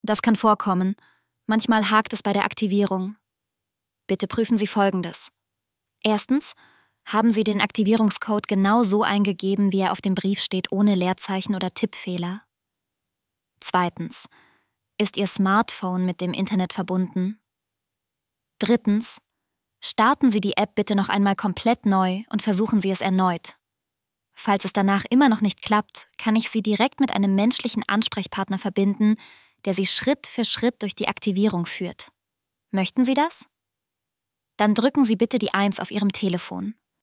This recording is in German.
Das kann vorkommen. Manchmal hakt es bei der Aktivierung. Bitte prüfen Sie Folgendes. Erstens, haben Sie den Aktivierungscode genau so eingegeben, wie er auf dem Brief steht, ohne Leerzeichen oder Tippfehler? Zweitens, ist Ihr Smartphone mit dem Internet verbunden? Drittens, starten Sie die App bitte noch einmal komplett neu und versuchen Sie es erneut. Falls es danach immer noch nicht klappt, kann ich Sie direkt mit einem menschlichen Ansprechpartner verbinden, der Sie Schritt für Schritt durch die Aktivierung führt. Möchten Sie das? Dann drücken Sie bitte die 1 auf Ihrem Telefon.